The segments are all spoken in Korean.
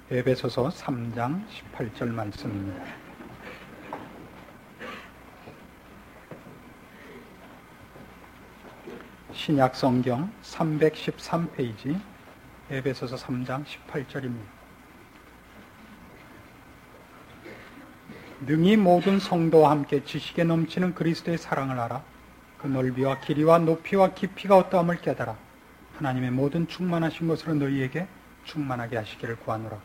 에베소서 3장 18절 말씀입니다. 신약성경 313페이지 에베소서 3장 18절입니다. 능히 모든 성도와 함께 지식에 넘치는 그리스도의 사랑을 알아 그 넓이와 길이와 높이와 깊이가 어떠함을 깨달아 하나님의 모든 충만하신 것으로 너희에게 충만하게 하시기를 구하노라.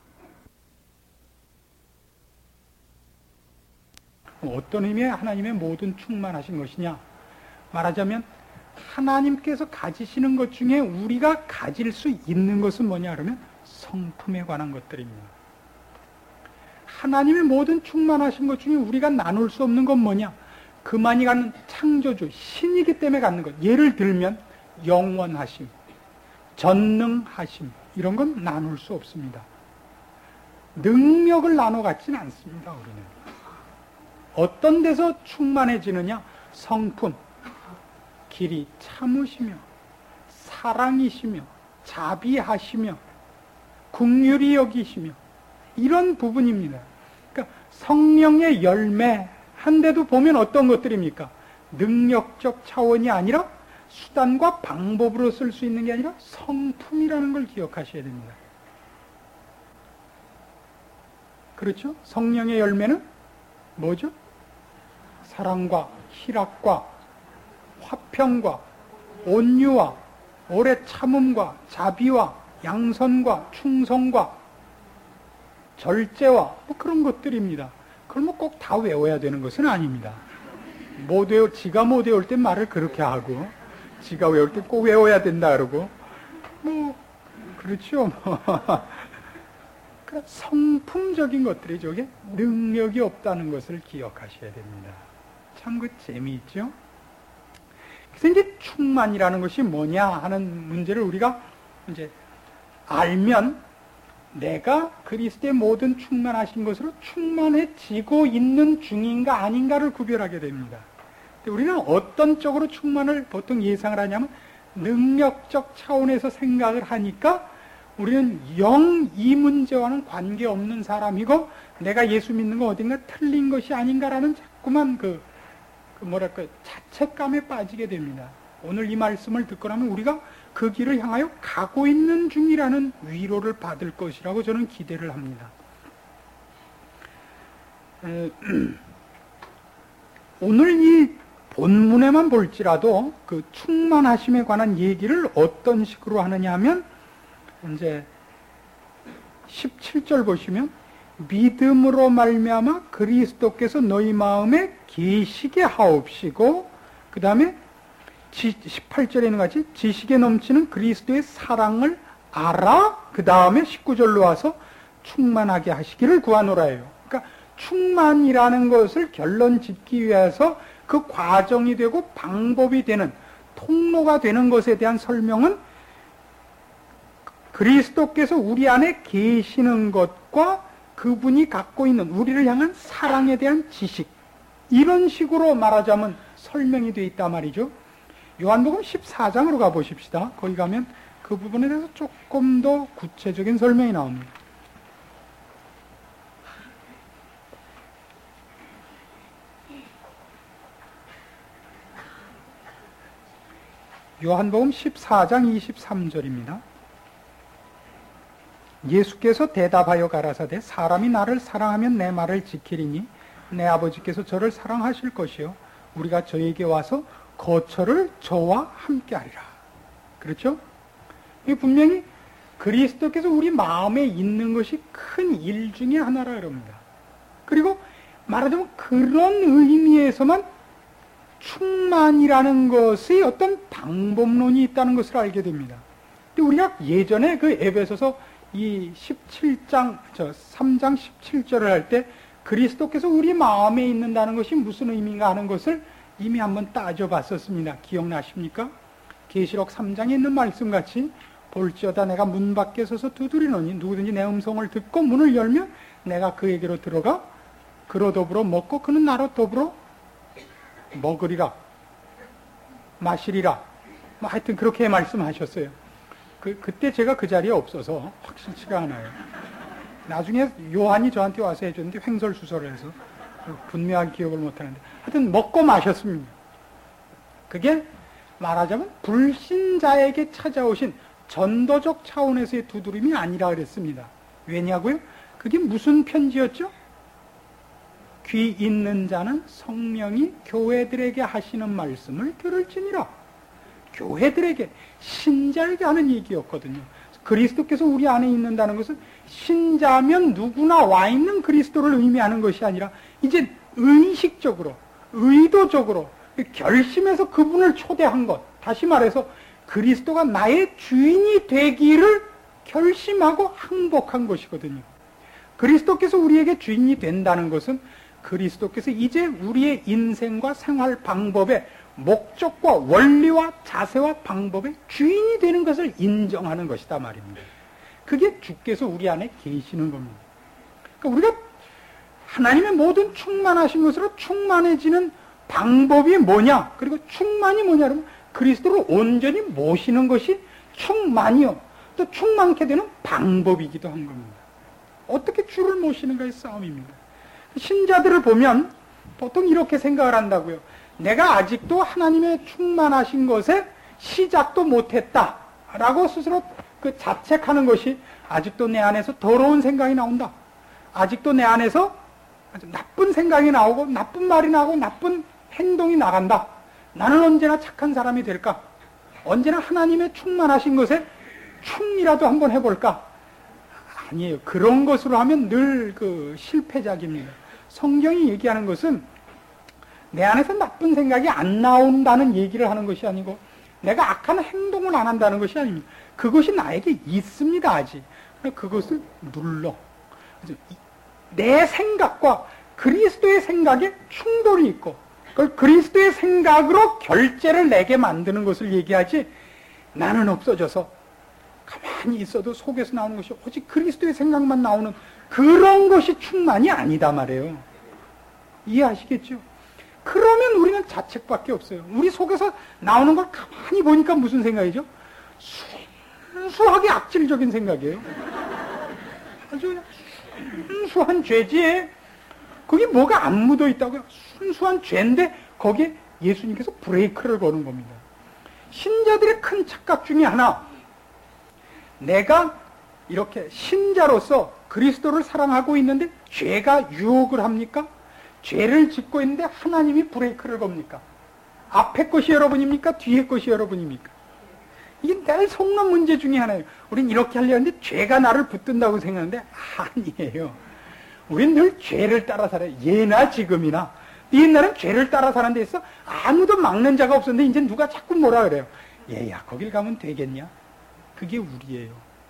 어떤 의미의 하나님의 모든 충만하신 것이냐? 말하자면 하나님께서 가지시는 것 중에 우리가 가질 수 있는 것은 뭐냐 그러면 성품에 관한 것들입니다. 하나님의 모든 충만하신 것 중에 우리가 나눌 수 없는 건 뭐냐? 그만이 갖는 창조주, 신이기 때문에 갖는 것. 예를 들면 영원하심, 전능하심 이런 건 나눌 수 없습니다. 능력을 나눠 갖지는 않습니다. 우리는. 어떤 데서 충만해지느냐? 성품, 길이 참으시며 사랑이시며 자비하시며 긍휼히 여기시며 이런 부분입니다. 그러니까 성령의 열매 한데도 보면 어떤 것들입니까? 능력적 차원이 아니라 수단과 방법으로 쓸 수 있는 게 아니라 성품이라는 걸 기억하셔야 됩니다. 그렇죠? 성령의 열매는 뭐죠? 사랑과 희락과 화평과 온유와 오래 참음과 자비와 양선과 충성과 절제와 뭐 그런 것들입니다. 그걸 뭐 꼭 다 외워야 되는 것은 아닙니다. 지가 못 외울 땐 말을 그렇게 하고 지가 외울 때 꼭 외워야 된다 그러고 뭐 그렇죠. 그러니까 성품적인 것들이 저게 능력이 없다는 것을 기억하셔야 됩니다. 참 그 재미있죠? 그래서 이제 충만이라는 것이 뭐냐 하는 문제를 우리가 이제 알면 내가 그리스도의 모든 충만하신 것으로 충만해지고 있는 중인가 아닌가를 구별하게 됩니다. 우리는 어떤 쪽으로 충만을 보통 예상을 하냐면 능력적 차원에서 생각을 하니까 우리는 영 이 문제와는 관계없는 사람이고 내가 예수 믿는 거 어딘가 틀린 것이 아닌가라는 자꾸만 자책감에 빠지게 됩니다. 오늘 이 말씀을 듣고 나면 우리가 그 길을 향하여 가고 있는 중이라는 위로를 받을 것이라고 저는 기대를 합니다. 오늘 이 본문에만 볼지라도 그 충만하심에 관한 얘기를 어떤 식으로 하느냐 하면 이제 17절 보시면 믿음으로 말미암아 그리스도께서 너희 마음에 계시게 하옵시고 그 다음에 18절에 있는 같이 지식에 넘치는 그리스도의 사랑을 알아 그 다음에 19절로 와서 충만하게 하시기를 구하노라예요. 그러니까 충만이라는 것을 결론 짓기 위해서 그 과정이 되고 방법이 되는 통로가 되는 것에 대한 설명은 그리스도께서 우리 안에 계시는 것과 그분이 갖고 있는 우리를 향한 사랑에 대한 지식 이런 식으로 말하자면 설명이 되어 있단 말이죠. 요한복음 14장으로 가보십시다. 거기 가면 그 부분에 대해서 조금 더 구체적인 설명이 나옵니다. 요한복음 14장 23절입니다. 예수께서 대답하여 가라사대 사람이 나를 사랑하면 내 말을 지키리니 내 아버지께서 저를 사랑하실 것이요 우리가 저에게 와서 거처를 저와 함께 하리라. 그렇죠? 이 분명히 그리스도께서 우리 마음에 있는 것이 큰 일 중에 하나라 그럽니다. 그리고 말하자면 그런 의미에서만 충만이라는 것의 어떤 방법론이 있다는 것을 알게 됩니다. 근데 우리가 예전에 그 에베소서 이 3장 17절을 할 때 그리스도께서 우리 마음에 있는다는 것이 무슨 의미인가 하는 것을 이미 한번 따져봤었습니다. 기억나십니까? 계시록 3장에 있는 말씀같이 볼지어다 내가 문 밖에 서서 두드리노니 누구든지 내 음성을 듣고 문을 열면 내가 그에게로 들어가 그로 더불어 먹고 그는 나로 더불어 먹으리라 마시리라 뭐 하여튼 그렇게 말씀하셨어요. 그때 제가 그 자리에 없어서 확실치가 않아요. 나중에 요한이 저한테 와서 해줬는데 횡설수설을 해서 분명하게 기억을 못하는데 하여튼 먹고 마셨습니다. 그게 말하자면 불신자에게 찾아오신 전도적 차원에서의 두드림이 아니라 그랬습니다. 왜냐고요? 그게 무슨 편지였죠? 귀 있는 자는 성령이 교회들에게 하시는 말씀을 들을지니라. 교회들에게, 신자에게 하는 얘기였거든요. 그리스도께서 우리 안에 있는다는 것은 신자면 누구나 와 있는 그리스도를 의미하는 것이 아니라 이제 의식적으로, 의도적으로 결심해서 그분을 초대한 것. 다시 말해서 그리스도가 나의 주인이 되기를 결심하고 항복한 것이거든요. 그리스도께서 우리에게 주인이 된다는 것은 그리스도께서 이제 우리의 인생과 생활 방법의 목적과 원리와 자세와 방법의 주인이 되는 것을 인정하는 것이다 말입니다. 그게 주께서 우리 안에 계시는 겁니다. 그러니까 우리가 하나님의 모든 충만하신 것으로 충만해지는 방법이 뭐냐? 그리고 충만이 뭐냐면 그리스도를 온전히 모시는 것이 충만이요. 또 충만케 되는 방법이기도 한 겁니다. 어떻게 주를 모시는가의 싸움입니다. 신자들을 보면 보통 이렇게 생각을 한다고요. 내가 아직도 하나님의 충만하신 것에 시작도 못했다 라고 스스로 그 자책하는 것이 아직도 내 안에서 더러운 생각이 나온다. 아직도 내 안에서 아주 나쁜 생각이 나오고 나쁜 말이 나오고 나쁜 행동이 나간다. 나는 언제나 착한 사람이 될까? 언제나 하나님의 충만하신 것에 충이라도 한번 해볼까? 아니에요. 그런 것으로 하면 늘 그 실패작입니다. 성경이 얘기하는 것은 내 안에서 나쁜 생각이 안 나온다는 얘기를 하는 것이 아니고 내가 악한 행동을 안 한다는 것이 아닙니다. 그것이 나에게 있습니다. 아직. 그것을 눌러. 내 생각과 그리스도의 생각에 충돌이 있고 그걸 그리스도의 생각으로 결제를 내게 만드는 것을 얘기하지 나는 없어져서 가만히 있어도 속에서 나오는 것이 오직 그리스도의 생각만 나오는 그런 것이 충만이 아니다 말이에요. 이해하시겠죠? 그러면 우리는 자책밖에 없어요. 우리 속에서 나오는 걸 가만히 보니까 무슨 생각이죠? 순수하게 악질적인 생각이에요. 아주 그냥 순수한 죄지에 거기 뭐가 안 묻어 있다고요? 순수한 죄인데 거기에 예수님께서 브레이크를 거는 겁니다. 신자들의 큰 착각 중에 하나, 내가 이렇게 신자로서 그리스도를 사랑하고 있는데 죄가 유혹을 합니까? 죄를 짓고 있는데 하나님이 브레이크를 겁니까? 앞에 것이 여러분입니까? 뒤에 것이 여러분입니까? 이게 늘 속는 문제 중에 하나예요. 우린 이렇게 하려 하는데 죄가 나를 붙든다고 생각하는데 아니에요. 우린 늘 죄를 따라 살아요. 예나 지금이나. 옛날엔 죄를 따라 사는 데 있어 아무도 막는 자가 없었는데 이제 누가 자꾸 뭐라 그래요. 얘야 거길 가면 되겠냐? 그게 우리예요.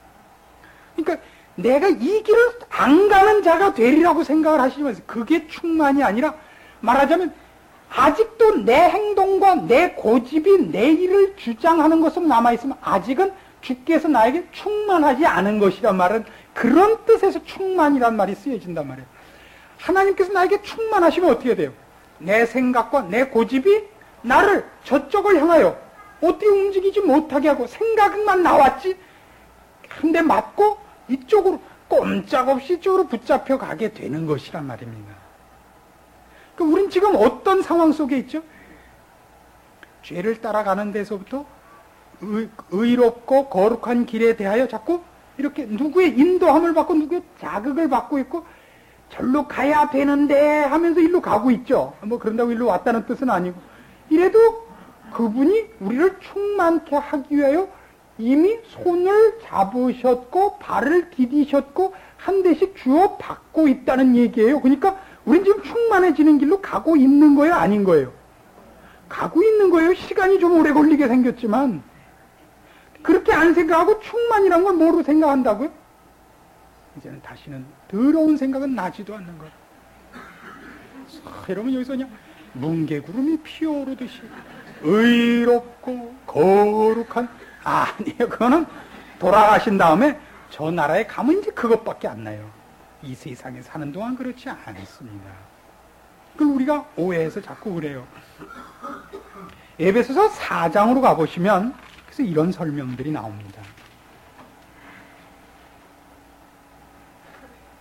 그러니까 내가 이 길을 안 가는 자가 되리라고 생각을 하시면서 그게 충만이 아니라 말하자면 아직도 내 행동과 내 고집이 내 일을 주장하는 것으로 남아있으면 아직은 주께서 나에게 충만하지 않은 것이란 말은 그런 뜻에서 충만이란 말이 쓰여진단 말이에요. 하나님께서 나에게 충만하시면 어떻게 돼요? 내 생각과 내 고집이 나를 저쪽을 향하여 어떻게 움직이지 못하게 하고 생각만 나왔지 한 대 맞고 이쪽으로 꼼짝없이 이쪽으로 붙잡혀 가게 되는 것이란 말입니다. 그럼 우린 지금 어떤 상황 속에 있죠? 죄를 따라가는 데서부터 의롭고 거룩한 길에 대하여 자꾸 이렇게 누구의 인도함을 받고 누구의 자극을 받고 있고 절로 가야 되는데 하면서 일로 가고 있죠. 뭐 그런다고 일로 왔다는 뜻은 아니고 이래도 그분이 우리를 충만케 하기 위하여 이미 손을 잡으셨고 발을 디디셨고 한 대씩 주어 받고 있다는 얘기예요. 그러니까 우린 지금 충만해지는 길로 가고 있는 거예요? 아닌 거예요? 가고 있는 거예요. 시간이 좀 오래 걸리게 생겼지만 그렇게 안 생각하고 충만이란 걸 뭐로 생각한다고요? 이제는 다시는 더러운 생각은 나지도 않는 거예요. 여러분 여기서 그냥 뭉게구름이 피어오르듯이 의롭고 거룩한 아니에요. 그거는 돌아가신 다음에 저 나라에 가면 이제 그것밖에 안 나요. 이 세상에 사는 동안 그렇지 않습니다. 그걸 우리가 오해해서 자꾸 그래요. 에베소서 4장으로 가보시면 그래서 이런 설명들이 나옵니다.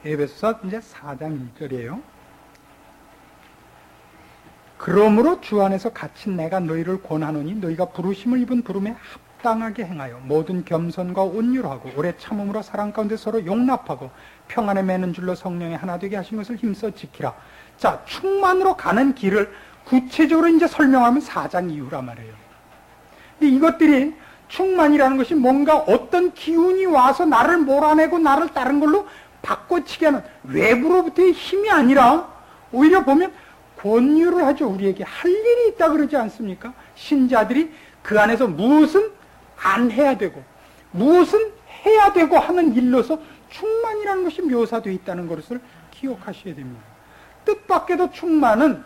에베소서 이제 4장 1절이에요. 그러므로 주 안에서 갇힌 내가 너희를 권하노니 너희가 부르심을 입은 부름에 합당하게 행하여 모든 겸손과 온유하고 오래 참음으로 사랑 가운데 서로 용납하고 평안에 매는 줄로 성령에 하나 되게 하신 것을 힘써 지키라. 자, 충만으로 가는 길을 구체적으로 이제 설명하면 4장 이후란 말이에요. 근데 이것들이 충만이라는 것이 뭔가 어떤 기운이 와서 나를 몰아내고 나를 다른 걸로 바꿔치게 하는 외부로부터의 힘이 아니라 오히려 보면 권유를 하죠. 우리에게 할 일이 있다 그러지 않습니까? 신자들이 그 안에서 무엇은 안 해야 되고 무엇은 해야 되고 하는 일로서 충만이라는 것이 묘사되어 있다는 것을 기억하셔야 됩니다. 뜻밖에도 충만은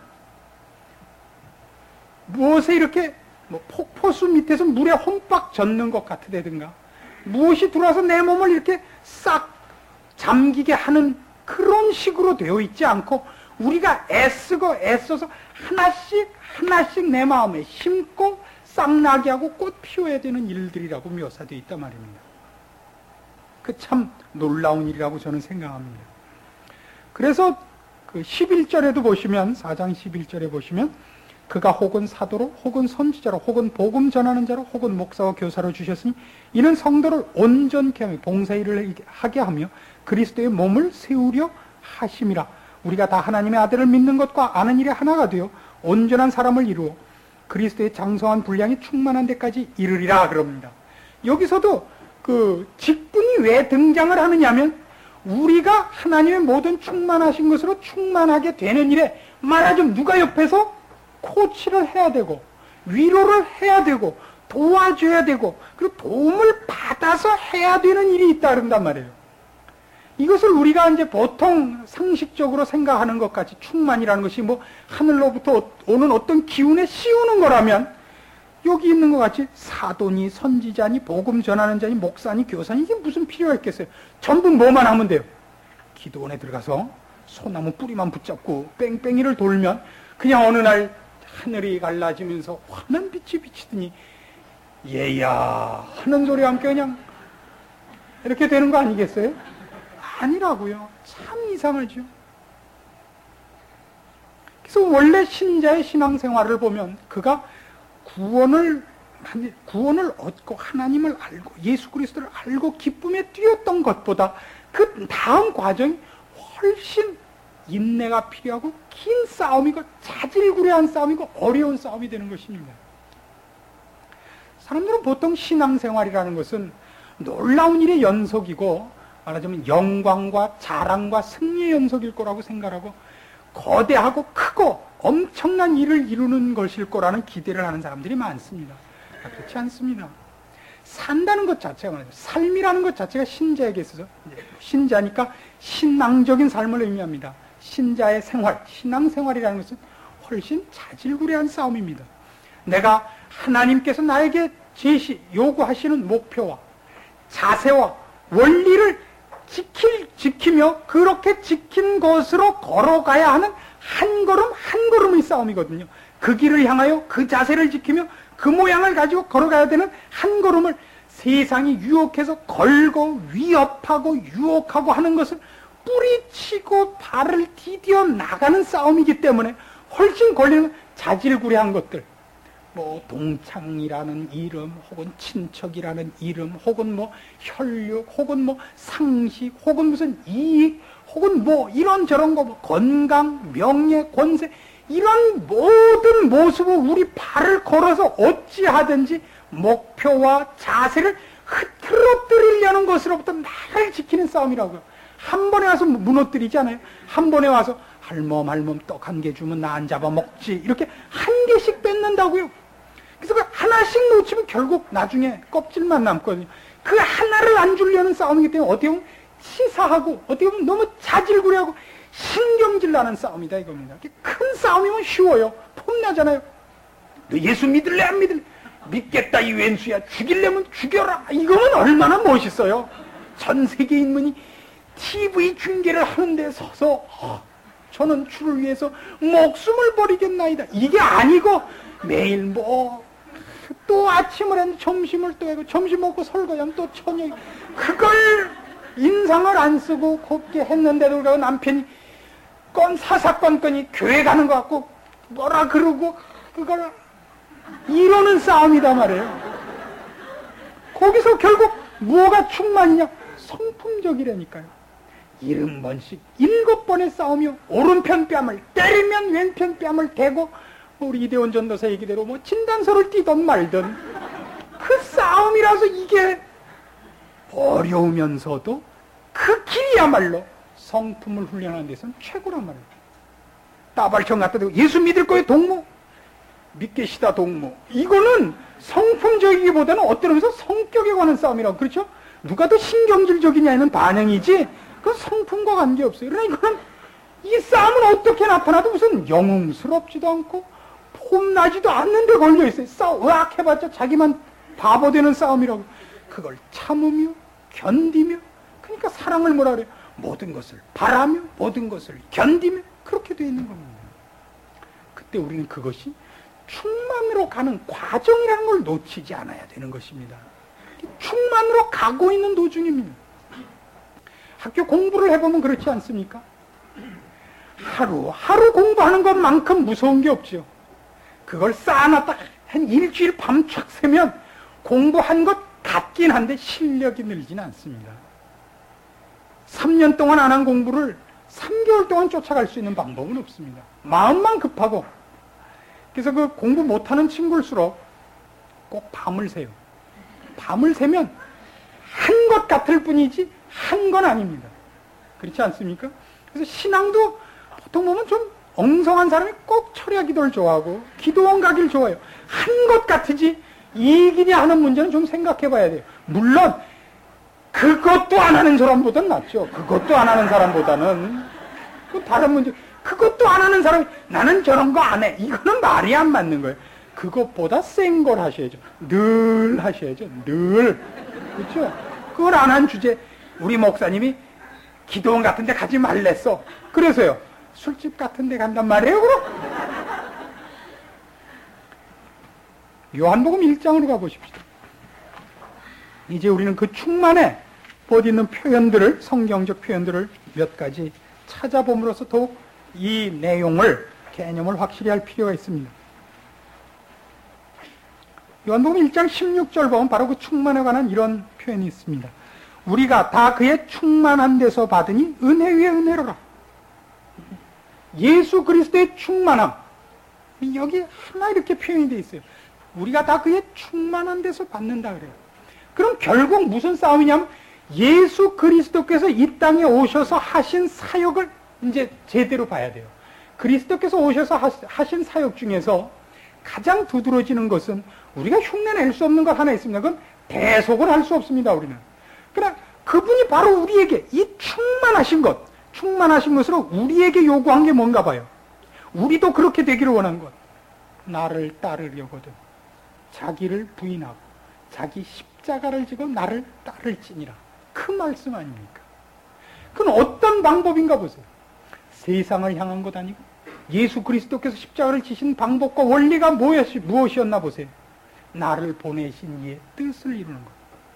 무엇에 이렇게 폭포수 밑에서 물에 홈박 젖는 것 같으다든가 무엇이 들어와서 내 몸을 이렇게 싹 잠기게 하는 그런 식으로 되어 있지 않고 우리가 애쓰고 애써서 하나씩 내 마음에 심고 싹나게 하고 꽃 피워야 되는 일들이라고 묘사되어 있단 말입니다. 그 참 놀라운 일이라고 저는 생각합니다. 그래서 그 11절에도 보시면 4장 11절에 보시면 그가 혹은 사도로 혹은 선지자로 혹은 복음 전하는 자로 혹은 목사와 교사로 주셨으니 이는 성도를 온전케 하며 봉사일을 하게 하며 그리스도의 몸을 세우려 하심이라. 우리가 다 하나님의 아들을 믿는 것과 아는 일에 하나가 되어 온전한 사람을 이루어 그리스도의 장성한 분량이 충만한 데까지 이르리라 그럽니다. 여기서도 그 직분이 왜 등장을 하느냐면 우리가 하나님의 모든 충만하신 것으로 충만하게 되는 일에 말하자면 누가 옆에서 코치를 해야 되고 위로를 해야 되고 도와줘야 되고 그리고 도움을 받아서 해야 되는 일이 있다 그런단 말이에요. 이것을 우리가 이제 보통 상식적으로 생각하는 것 같이 충만이라는 것이 뭐 하늘로부터 오는 어떤 기운에 씌우는 거라면 여기 있는 것 같이 사도니 선지자니 복음 전하는 자니 목사니 교사니 이게 무슨 필요가 있겠어요. 전부 뭐만 하면 돼요. 기도원에 들어가서 소나무 뿌리만 붙잡고 뺑뺑이를 돌면 그냥 어느 날 하늘이 갈라지면서 환한 빛이 비치더니 얘야 하는 소리와 함께 그냥 이렇게 되는 거 아니겠어요? 아니라고요. 참 이상하죠. 그래서 원래 신자의 신앙생활을 보면 그가 구원을 얻고 하나님을 알고 예수 그리스도를 알고 기쁨에 뛰었던 것보다 그 다음 과정이 훨씬 인내가 필요하고 긴 싸움이고 자질구레한 싸움이고 어려운 싸움이 되는 것입니다. 사람들은 보통 신앙생활이라는 것은 놀라운 일의 연속이고 말하자면 영광과 자랑과 승리의 연속일 거라고 생각하고 거대하고 크고 엄청난 일을 이루는 것일 거라는 기대를 하는 사람들이 많습니다. 그렇지 않습니다. 산다는 것 자체가 말이죠. 삶이라는 것 자체가 신자에게 있어서 신자니까 신앙적인 삶을 의미합니다. 신자의 생활, 신앙생활이라는 것은 훨씬 자질구레한 싸움입니다. 내가 하나님께서 나에게 요구하시는 목표와 자세와 원리를 지키며 그렇게 지킨 것으로 걸어가야 하는 한 걸음 한 걸음의 싸움이거든요. 그 길을 향하여 그 자세를 지키며 그 모양을 가지고 걸어가야 되는 한 걸음을 세상이 유혹해서 걸고 위협하고 유혹하고 하는 것을 뿌리치고 발을 디뎌 나가는 싸움이기 때문에 훨씬 걸리는 자질구레한 것들, 뭐 동창이라는 이름 혹은 친척이라는 이름 혹은 뭐 혈육 혹은 뭐 상식 혹은 무슨 이익 혹은 뭐 이런저런 거 뭐 건강, 명예, 권세 이런 모든 모습을 우리 발을 걸어서 어찌하든지 목표와 자세를 흐트러뜨리려는 것으로부터 나를 지키는 싸움이라고요. 한 번에 와서 무너뜨리지 않아요. 한 번에 와서 할멈 떡 한 개 주면 나 안 잡아먹지 이렇게 한 개씩 뺏는다고요. 그래서 그 하나씩 놓치면 결국 나중에 껍질만 남거든요. 그 하나를 안 주려는 싸움이기 때문에 어떻게 보면 치사하고 어떻게 보면 너무 자질구레하고 신경질 나는 싸움이다 이겁니다. 큰 싸움이면 쉬워요. 폼나잖아요. 너 예수 믿을래 안 믿을래? 믿겠다 이 왼수야. 죽이려면 죽여라. 이거는 얼마나 멋있어요. 전 세계 인문이 TV 중계를 하는 데 서서 저는 주를 위해서 목숨을 버리겠나이다. 이게 아니고 매일 뭐 또 아침을 했는데 점심을 또 하고 점심 먹고 설거지하면 또 저녁 그걸 인상을 안 쓰고 곱게 했는데도 불구하고 남편이 사사건건이 교회 가는 것 같고 뭐라 그러고 그걸 이러는 싸움이다 말이에요. 거기서 결국 뭐가 충만이냐? 성품적이라니까요. 70번씩 7번의 싸움이요. 오른편 뺨을 때리면 왼편 뺨을 대고, 우리 이대원 전도사 얘기대로 뭐 진단서를 띄던 말든 그 싸움이라서 이게 어려우면서도 그 길이야말로 성품을 훈련하는 데서는 최고란 말이에요. 따발총 갖다 대고 예수 믿을 거예요 동무? 믿겠시다 동무. 이거는 성품적이기보다는 어떤 의미에서 성격에 관한 싸움이라고. 그렇죠? 누가 더 신경질적이냐는 반응이지 그건 성품과 관계없어요. 그러나 이거는 이 싸움은 어떻게 나타나도 무슨 영웅스럽지도 않고 폼나지도 않는데 걸려있어요. 으악 해봤자 자기만 바보 되는 싸움이라고. 그걸 참으며 견디며, 그러니까 사랑을 뭐라 그래요? 모든 것을 바라며 모든 것을 견디며 그렇게 되어 있는 겁니다. 그때 우리는 그것이 충만으로 가는 과정이라는 걸 놓치지 않아야 되는 것입니다. 충만으로 가고 있는 도중입니다. 학교 공부를 해보면 그렇지 않습니까? 하루 공부하는 것만큼 무서운 게 없죠. 그걸 쌓아놨다 한 일주일 밤쫙 새면 공부한 것 같긴 한데 실력이 늘진 않습니다. 3년 동안 안 한 공부를 3개월 동안 쫓아갈 수 있는 방법은 없습니다. 마음만 급하고. 그래서 그 공부 못하는 친구일수록 꼭 밤을 새요. 밤을 새면 한 것 같을 뿐이지 한 건 아닙니다. 그렇지 않습니까? 그래서 신앙도 보통 보면 좀 엉성한 사람이 꼭 철야 기도를 좋아하고 기도원 가기를 좋아해요. 한 것 같으지 이기냐 하는 문제는 좀 생각해 봐야 돼요. 물론 그것도 안 하는 사람보다는 낫죠. 그것도 안 하는 사람보다는. 그 다른 문제. 그것도 안 하는 사람이 나는 저런 거 안 해. 이거는 말이 안 맞는 거예요. 그것보다 센 걸 하셔야죠. 늘 하셔야죠. 늘. 그렇죠? 그걸 안 한 주제. 우리 목사님이 기도원 같은 데 가지 말랬어. 그래서요. 술집 같은 데 간단 말이에요, 그럼? 요한복음 1장으로 가보십시오. 이제 우리는 그 충만에 못 있는 표현들을, 성경적 표현들을 몇 가지 찾아봄으로써 더욱 이 내용을, 개념을 확실히 할 필요가 있습니다. 요한복음 1장 16절 보면 바로 그 충만에 관한 이런 표현이 있습니다. 우리가 다 그의 충만한 데서 받으니 은혜 위에 은혜로라. 예수 그리스도의 충만함. 여기 하나 이렇게 표현이 되어 있어요. 우리가 다 그의 충만한 데서 받는다 그래요. 그럼 결국 무슨 싸움이냐면 예수 그리스도께서 이 땅에 오셔서 하신 사역을 이제 제대로 봐야 돼요. 그리스도께서 오셔서 하신 사역 중에서 가장 두드러지는 것은 우리가 흉내낼 수 없는 것 하나 있습니다. 그건 대속을 할 수 없습니다, 우리는. 그러나 그분이 바로 우리에게 이 충만하신 것으로 우리에게 요구한 게 뭔가 봐요. 우리도 그렇게 되기를 원한 것. 나를 따르려거든 자기를 부인하고 자기 십자가를 지고 나를 따를지니라. 그 말씀 아닙니까? 그건 어떤 방법인가 보세요. 세상을 향한 것 아니고 예수 그리스도께서 십자가를 지신 방법과 원리가 무엇이었나 보세요. 나를 보내신 이의 뜻을 이루는 것.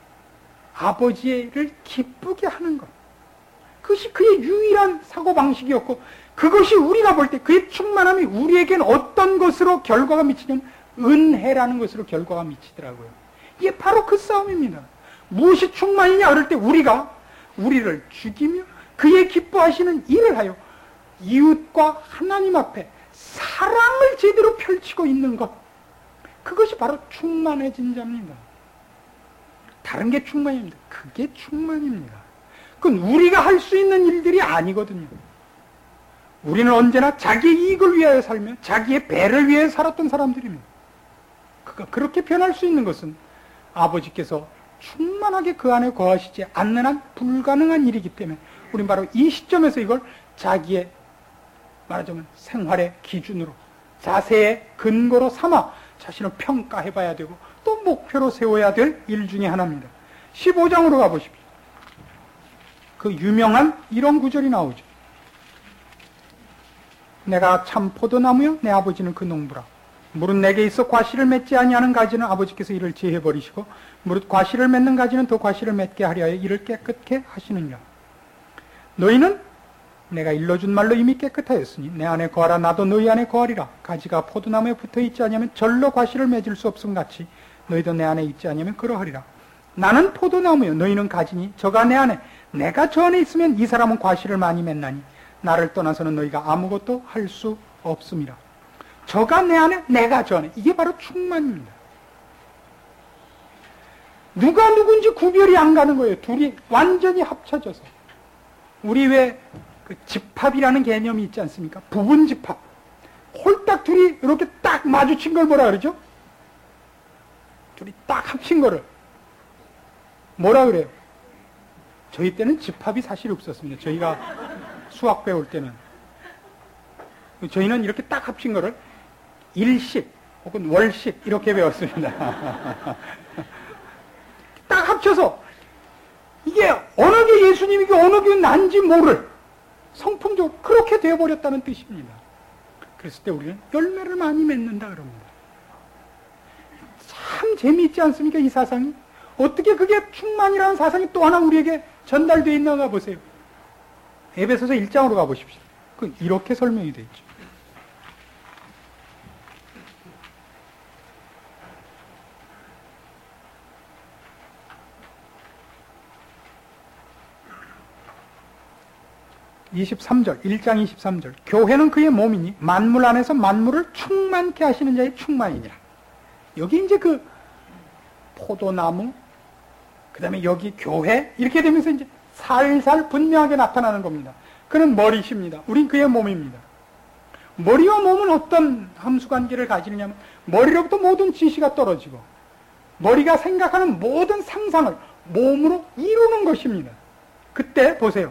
아버지를 기쁘게 하는 것. 그것이 그의 유일한 사고방식이었고 그것이 우리가 볼 때 그의 충만함이 우리에겐 어떤 것으로 결과가 미치냐면 은혜라는 것으로 결과가 미치더라고요. 이게 바로 그 싸움입니다. 무엇이 충만이냐 그럴 때 우리를 죽이며 그의 기뻐하시는 일을 하여 이웃과 하나님 앞에 사랑을 제대로 펼치고 있는 것. 그것이 바로 충만해진 자입니다. 다른 게 충만입니다. 그게 충만입니다. 그건 우리가 할 수 있는 일들이 아니거든요. 우리는 언제나 자기의 이익을 위하여 살며 자기의 배를 위해 살았던 사람들입니다. 그렇게 변할 수 있는 것은 아버지께서 충만하게 그 안에 거하시지 않는 한 불가능한 일이기 때문에 우리는 바로 이 시점에서 이걸 자기의 말하자면 생활의 기준으로 자세의 근거로 삼아 자신을 평가해 봐야 되고 또 목표로 세워야 될 일 중에 하나입니다. 15장으로 가보십시오. 그 유명한 이런 구절이 나오죠. 내가 참 포도나무요 내 아버지는 그 농부라. 무릇 내게 있어 과실을 맺지 아니하는 가지는 아버지께서 이를 제해 버리시고 무릇 과실을 맺는 가지는 더 과실을 맺게 하려 하여 이를 깨끗게 하시느니라. 너희는 내가 일러준 말로 이미 깨끗하였으니 내 안에 거하라 나도 너희 안에 거하리라. 가지가 포도나무에 붙어있지 아니하면 절로 과실을 맺을 수 없음 같이 너희도 내 안에 있지 아니하면 그러하리라. 나는 포도나무요 너희는 가지니 저가 내 안에 내가 저 안에 있으면 이 사람은 과실을 많이 맺나니 나를 떠나서는 너희가 아무것도 할 수 없음이라. 저가 내 안에 내가 저 안에, 이게 바로 충만입니다. 누가 누군지 구별이 안 가는 거예요. 둘이 완전히 합쳐져서. 우리 왜 그 집합이라는 개념이 있지 않습니까? 부분 집합. 홀딱 둘이 이렇게 딱 마주친 걸 뭐라 그러죠? 둘이 딱 합친 거를 뭐라 그래요? 저희 때는 집합이 사실 없었습니다. 저희가 수학 배울 때는. 저희는 이렇게 딱 합친 거를 일식 혹은 월식 이렇게 배웠습니다. 딱 합쳐서 이게 어느 게 예수님이고 어느 게 난지 모를 성품적으로 그렇게 되어버렸다는 뜻입니다. 그랬을 때 우리는 열매를 많이 맺는다 그럽니다. 참 재미있지 않습니까? 이 사상이. 어떻게 그게 충만이라는 사상이 또 하나 우리에게 전달되어 있나 보세요. 에베소서 1장으로 가보십시오. 이렇게 설명이 되어 있죠. (23절) 1장 23절 교회는 그의 몸이니 만물 안에서 만물을 충만케 하시는 자의 충만이니라. 여기 이제 그 포도나무 그 다음에 여기 교회 이렇게 되면서 이제 살살 분명하게 나타나는 겁니다. 그는 머리십니다. 우린 그의 몸입니다. 머리와 몸은 어떤 함수관계를 가지느냐면 머리로부터 모든 지시가 떨어지고 머리가 생각하는 모든 상상을 몸으로 이루는 것입니다. 그때 보세요.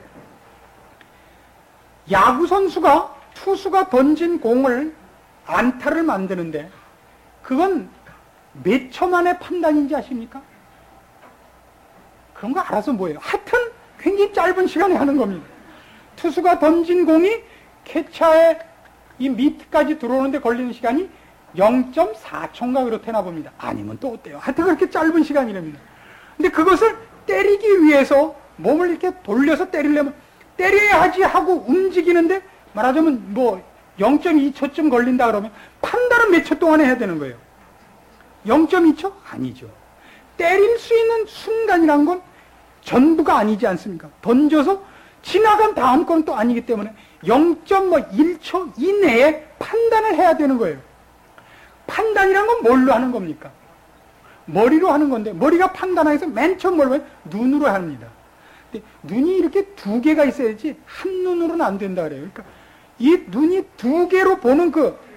야구선수가 투수가 던진 공을 안타를 만드는데 그건 몇 초 만의 판단인지 아십니까? 그런 거 알아서 뭐예요? 하여튼 굉장히 짧은 시간에 하는 겁니다. 투수가 던진 공이 캐쳐의 이 밑까지 들어오는데 걸리는 시간이 0.4초인가 그렇다나 봅니다. 아니면 또 어때요? 하여튼 그렇게 짧은 시간이랍니다. 근데 그것을 때리기 위해서 몸을 이렇게 돌려서 때리려면 때려야 하지 하고 움직이는데 말하자면 뭐 0.2초쯤 걸린다 그러면 판단은 몇 초 동안에 해야 되는 거예요. 0.2초? 아니죠. 때릴 수 있는 순간이란 건 전부가 아니지 않습니까? 던져서 지나간 다음 건 또 아니기 때문에 0.1초 이내에 판단을 해야 되는 거예요. 판단이란 건 뭘로 하는 겁니까? 머리로 하는 건데 머리가 판단해서 맨 처음 뭘 봐요? 눈으로 합니다. 근데 눈이 이렇게 두 개가 있어야지 한 눈으로는 안 된다 그래요. 그러니까 이 눈이 두 개로 보는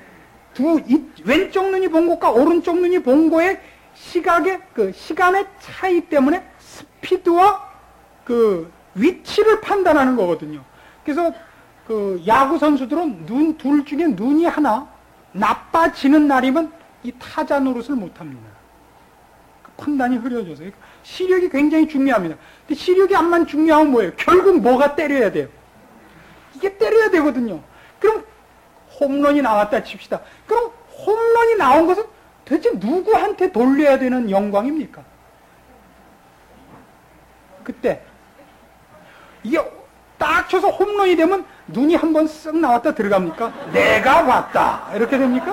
왼쪽 눈이 본 것과 오른쪽 눈이 본 거의 시각의 시간의 차이 때문에 스피드와 위치를 판단하는 거거든요. 그래서 야구 선수들은 눈 둘 중에 눈이 하나 나빠지는 날이면 이 타자 노릇을 못 합니다. 판단이 흐려져서. 그러니까 시력이 굉장히 중요합니다. 근데 시력이 암만 중요하면 뭐예요? 결국 뭐가 때려야 돼요? 이게 때려야 되거든요. 그럼 홈런이 나왔다 칩시다. 그럼 홈런이 나온 것은 도대체 누구한테 돌려야 되는 영광입니까? 그때 이게 딱 쳐서 홈런이 되면 눈이 한번 쓱 나왔다 들어갑니까? 내가 봤다 이렇게 됩니까?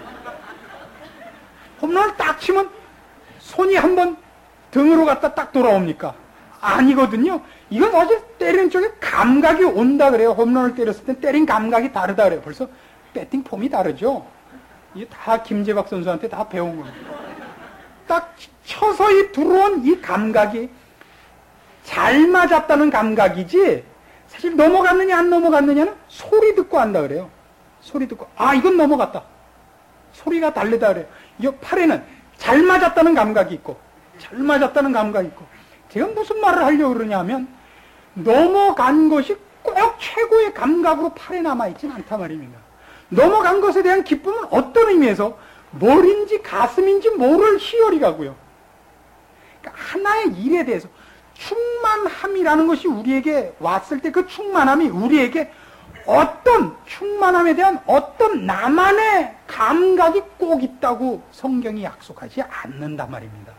홈런을 딱 치면 손이 한번 등으로 갔다 딱 돌아옵니까? 아니거든요. 이건 사실 때리는 쪽에 감각이 온다 그래요. 홈런을 때렸을 때 때린 감각이 다르다 그래요. 벌써 배팅 폼이 다르죠. 이게 다 김재박 선수한테 다 배운 겁니다. 딱 쳐서 들어온 이 감각이 잘 맞았다는 감각이지 사실 넘어갔느냐 안 넘어갔느냐는 소리 듣고 안다 그래요. 소리 듣고 이건 넘어갔다. 소리가 다르다 그래요. 이 팔에는 잘 맞았다는 감각이 있고 잘 맞았다는 감각이 있고 제가 무슨 말을 하려고 그러냐면 넘어간 것이 꼭 최고의 감각으로 팔에 남아있지는 않단 말입니다. 넘어간 것에 대한 기쁨은 어떤 의미에서 머리인지 가슴인지 모를 희열이 가고요. 그러니까 하나의 일에 대해서 충만함이라는 것이 우리에게 왔을 때 그 충만함이 우리에게 어떤 충만함에 대한 어떤 나만의 감각이 꼭 있다고 성경이 약속하지 않는단 말입니다.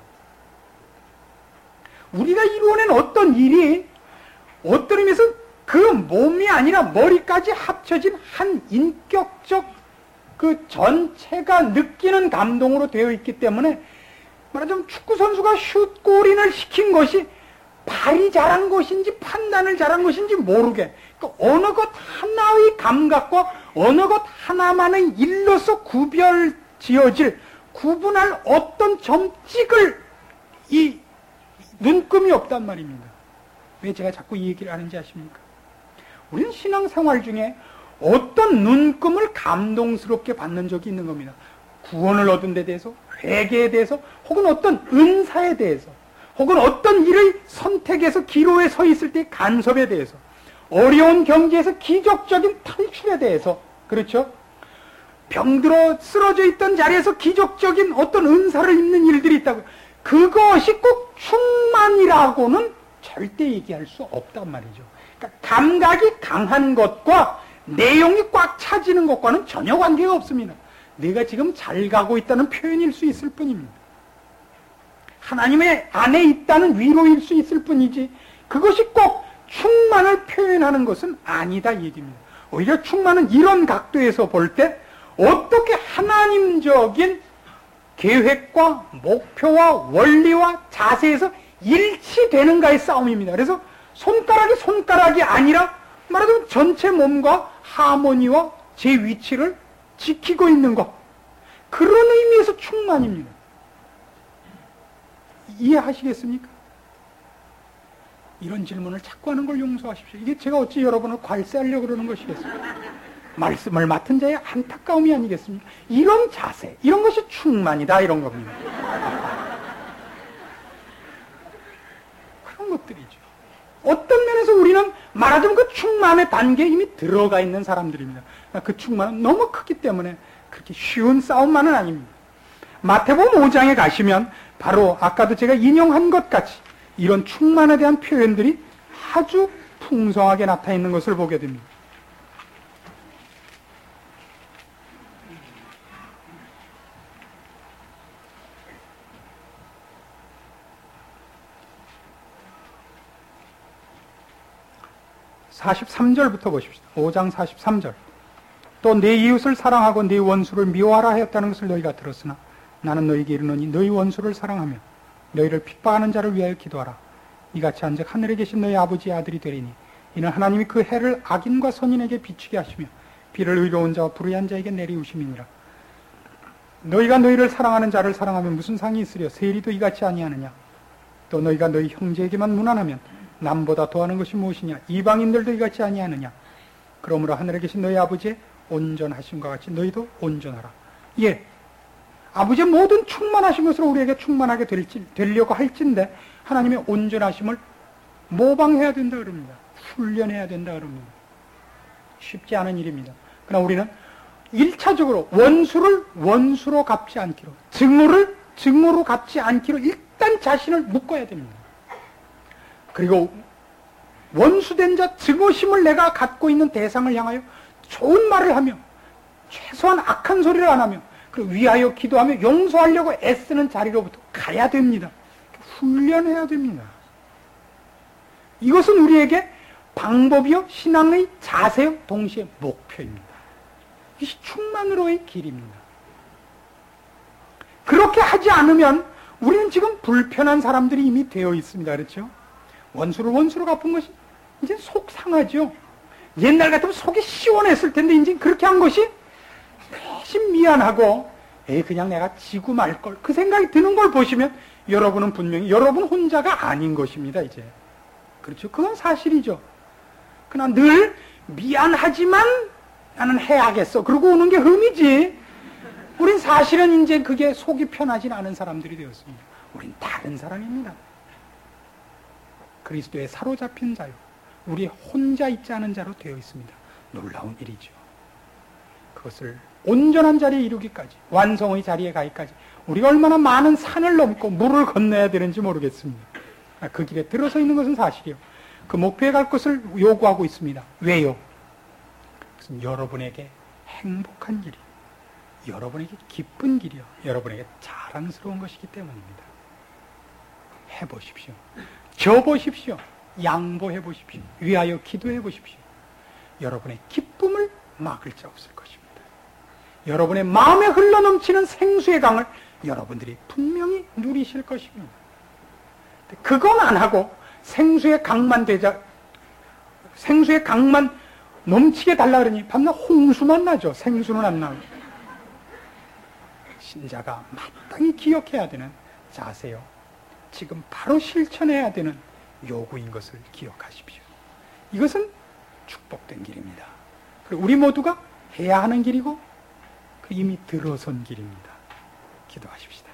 우리가 이루어낸 어떤 일이 어떤 의미에서 그 몸이 아니라 머리까지 합쳐진 한 인격적 그 전체가 느끼는 감동으로 되어 있기 때문에 말하자면 축구선수가 슛골인을 시킨 것이 발이 잘한 것인지 판단을 잘한 것인지 모르게 그러니까 어느 것 하나의 감각과 어느 것 하나만의 일로서 구별지어질 구분할 어떤 점찍을 이 눈금이 없단 말입니다. 왜 제가 자꾸 이 얘기를 하는지 아십니까? 우리는 신앙생활 중에 어떤 눈금을 감동스럽게 받는 적이 있는 겁니다. 구원을 얻은 데 대해서, 회개에 대해서, 혹은 어떤 은사에 대해서, 혹은 어떤 일의 선택에서 기로에 서 있을 때의 간섭에 대해서, 어려운 경지에서 기적적인 탈출에 대해서, 그렇죠? 병들어 쓰러져 있던 자리에서 기적적인 어떤 은사를 입는 일들이 있다고. 그것이 꼭 충만이라고는 절대 얘기할 수 없단 말이죠. 그러니까 감각이 강한 것과 내용이 꽉 차지는 것과는 전혀 관계가 없습니다. 내가 지금 잘 가고 있다는 표현일 수 있을 뿐입니다. 하나님의 안에 있다는 위로일 수 있을 뿐이지 그것이 꼭 충만을 표현하는 것은 아니다 이 얘기입니다. 오히려 충만은 이런 각도에서 볼 때 어떻게 하나님적인 계획과 목표와 원리와 자세에서 일치되는가의 싸움입니다. 그래서 손가락이 아니라 말하자면 전체 몸과 하모니와 제 위치를 지키고 있는 것. 그런 의미에서 충만입니다. 이해하시겠습니까? 이런 질문을 자꾸 하는 걸 용서하십시오. 이게 제가 어찌 여러분을 괄세하려고 그러는 것이겠습니까? 말씀을 맡은 자의 안타까움이 아니겠습니까? 이런 자세, 이런 것이 충만이다 이런 겁니다. 그런 것들이죠. 어떤 면에서 우리는 말하자면 그 충만의 단계에 이미 들어가 있는 사람들입니다. 그 충만은 너무 크기 때문에 그렇게 쉬운 싸움만은 아닙니다. 마태복음 5장에 가시면 바로 아까도 제가 인용한 것 같이 이런 충만에 대한 표현들이 아주 풍성하게 나타나 있는 것을 보게 됩니다. (43절부터) 보십시오. 5장 43절. 또 내 이웃을 사랑하고 내 원수를 미워하라 하였다는 것을 너희가 들었으나 나는 너희에게 이르노니 너희 원수를 사랑하며 너희를 핍박하는 자를 위하여 기도하라. 이같이 한즉 하늘에 계신 너희 아버지의 아들이 되리니 이는 하나님이 그 해를 악인과 선인에게 비추게 하시며 비를 의로운 자와 불의한 자에게 내리우심이니라. 너희가 너희를 사랑하는 자를 사랑하면 무슨 상이 있으랴? 세리도 이같이 아니하느냐? 또 너희가 너희 형제에게만 무난하면 남보다 더하는 것이 무엇이냐? 이방인들도 이같이 아니하느냐? 그러므로 하늘에 계신 너희 아버지의 온전하심과 같이 너희도 온전하라. 예, 아버지의 모든 충만하신 것으로 우리에게 충만하게 되려고 할진데 하나님의 온전하심을 모방해야 된다 그럽니다. 훈련해야 된다 그럽니다. 쉽지 않은 일입니다. 그러나 우리는 1차적으로 원수를 원수로 갚지 않기로, 증오를 증오로 갚지 않기로 일단 자신을 묶어야 됩니다. 그리고 원수된 자, 증오심을 내가 갖고 있는 대상을 향하여 좋은 말을 하며 최소한 악한 소리를 안 하며 그리고 위하여 기도하며 용서하려고 애쓰는 자리로부터 가야 됩니다. 훈련해야 됩니다. 이것은 우리에게 방법이요 신앙의 자세요 동시에 목표입니다. 이것이 충만으로의 길입니다. 그렇게 하지 않으면 우리는 지금 불편한 사람들이 이미 되어 있습니다. 그렇죠? 원수를 원수로 갚은 것이 이제 속 상하죠. 옛날 같으면 속이 시원했을 텐데 이제 그렇게 한 것이 대신 미안하고 그냥 내가 지고 말걸 그 생각이 드는 걸 보시면 여러분은 분명히 여러분 혼자가 아닌 것입니다. 이제 그렇죠. 그건 사실이죠. 그러나 늘 미안하지만 나는 해야겠어 그러고 오는 게 흠이지. 우린 사실은 이제 그게 속이 편하진 않은 사람들이 되었습니다. 우린 다른 사람입니다. 그리스도에 사로잡힌 자요 우리 혼자 있지 않은 자로 되어 있습니다. 놀라운 일이죠. 그것을 온전한 자리에 이루기까지 완성의 자리에 가기까지 우리가 얼마나 많은 산을 넘고 물을 건너야 되는지 모르겠습니다. 그 길에 들어서 있는 것은 사실이요. 그 목표에 갈 것을 요구하고 있습니다. 왜요? 그것은 여러분에게 행복한 길이요, 여러분에게 기쁜 길이요, 여러분에게 자랑스러운 것이기 때문입니다. 해보십시오. 져보십시오. 양보해보십시오. 위하여 기도해보십시오. 여러분의 기쁨을 막을 자 없을 것입니다. 여러분의 마음에 흘러넘치는 생수의 강을 여러분들이 분명히 누리실 것입니다. 그건 안 하고 생수의 강만 넘치게 달라 그러니 밤낮 홍수만 나죠. 생수는 안 나고. 신자가 마땅히 기억해야 되는 자세요, 지금 바로 실천해야 되는 요구인 것을 기억하십시오. 이것은 축복된 길입니다. 그리고 우리 모두가 해야 하는 길이고 이미 들어선 길입니다. 기도하십시다.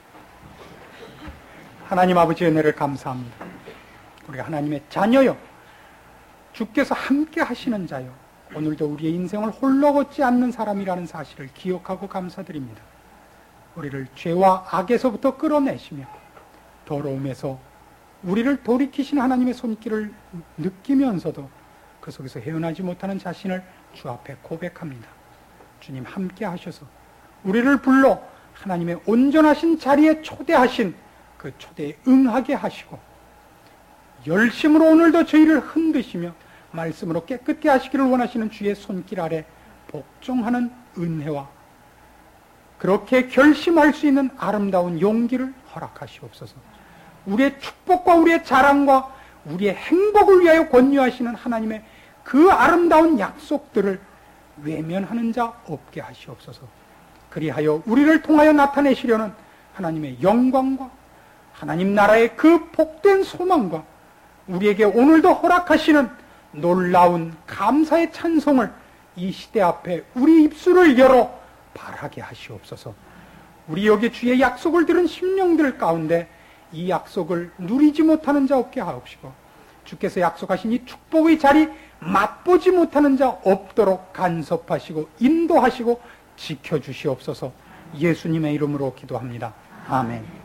하나님 아버지의 은혜를 감사합니다. 우리가 하나님의 자녀요, 주께서 함께 하시는 자요, 오늘도 우리의 인생을 홀로 걷지 않는 사람이라는 사실을 기억하고 감사드립니다. 우리를 죄와 악에서부터 끌어내시며 더러움에서 우리를 돌이키신 하나님의 손길을 느끼면서도 그 속에서 헤어나지 못하는 자신을 주 앞에 고백합니다. 주님 함께 하셔서 우리를 불러 하나님의 온전하신 자리에 초대하신 그 초대에 응하게 하시고 열심으로 오늘도 저희를 흔드시며 말씀으로 깨끗게 하시기를 원하시는 주의 손길 아래 복종하는 은혜와 그렇게 결심할 수 있는 아름다운 용기를 허락하시옵소서. 우리의 축복과 우리의 자랑과 우리의 행복을 위하여 권유하시는 하나님의 그 아름다운 약속들을 외면하는 자 없게 하시옵소서. 그리하여 우리를 통하여 나타내시려는 하나님의 영광과 하나님 나라의 그 복된 소망과 우리에게 오늘도 허락하시는 놀라운 감사의 찬송을 이 시대 앞에 우리 입술을 열어 바라게 하시옵소서. 우리 여기 주의 약속을 들은 심령들 가운데 이 약속을 누리지 못하는 자 없게 하옵시고 주께서 약속하신 이 축복의 자리 맛보지 못하는 자 없도록 간섭하시고 인도하시고 지켜주시옵소서. 예수님의 이름으로 기도합니다. 아멘.